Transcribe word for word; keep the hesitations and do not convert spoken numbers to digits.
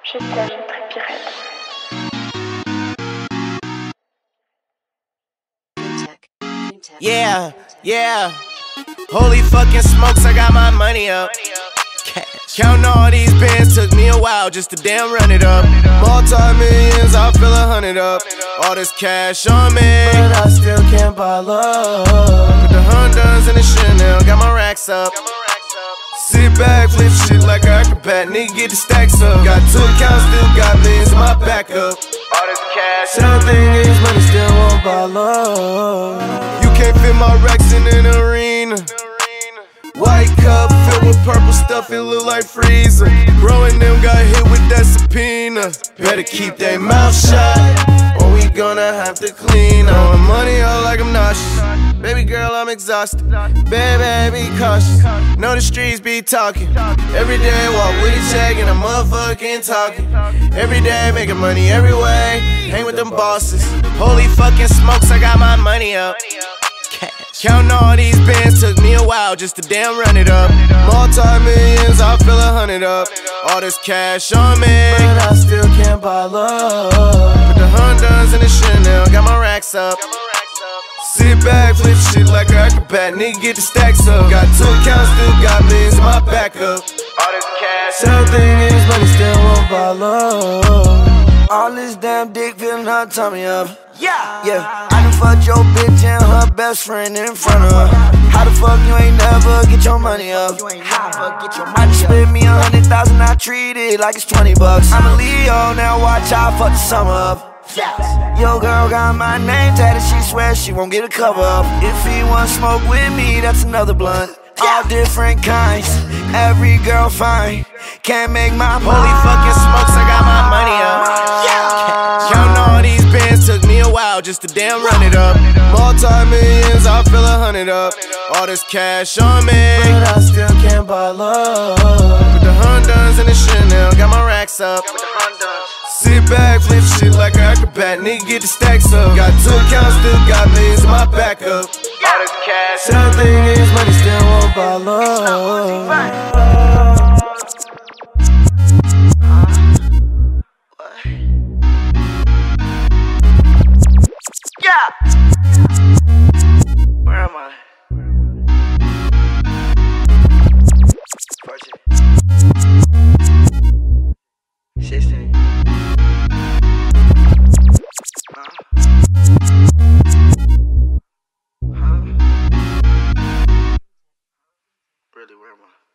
Je t'aime, Trépirette. Yeah, yeah. Holy fucking smokes, I got my money up. Cash. Counting all these bands took me a while just to damn run it up. Multi-millions, I feel a hundred up. All this cash on me, but I still can't buy love. Put the Hondas in the Chanel, got my racks up. Sit back, flip shit like an acrobat, nigga get the stacks up. Got two accounts, still got millions in my backup. All this cash, everything is money, still won't buy love. You can't fit my racks in an arena. White cup filled with purple stuff, it look like freezer. Growing them got hit with that subpoena. Better keep their mouth shut, or we gonna have to clean up. Throwing money out like I'm nauseous. Baby girl, I'm exhausted. Baby, be cautious. Know the streets be talking. Every day walk with a check and a motherfucking talking. Every day making money every way. Hang with them bosses. Holy fucking smokes, I got my money up. Counting all these bands took me a while just to damn run it up. Multi-millions, I feel a hundred up. All this cash on me, but I still can't buy love. Put the Hondas in the Chanel, got my racks up. Sit back, flip shit like an acrobat, nigga get the stacks up. Got two accounts, still got millions in my backup. All this cash, everything is money, still won't buy love. All this damn dick feeling her tummy up. Yeah, yeah. I done fucked your bitch and her best friend in front of her. How the fuck you ain't never get your money up? How the fuck get your money up? I just spent me a hundred thousand, I treat it like it's twenty bucks. I'm a Leo, now watch out, fuck the summer up. Yo girl got my name tatted, she swears she won't get a cover up. If he want smoke with me, that's another blunt. All different kinds, every girl fine. Can't make my money. Holy fucking smokes, I got my money up. Counting all these bands took me a while just to damn run it up. Multi-millions, I feel a hundred up. All this cash on me, but I still can't buy love. Put the Hondas in the Chanel, got my racks up. Sit back, flip shit like an acrobat, nigga get the stacks up. Got two accounts, still got millions in my backup. All this cash, everything is money, still won't buy love. Yeah. Where am I? sixteen. Huh? Huh? Really, where am I?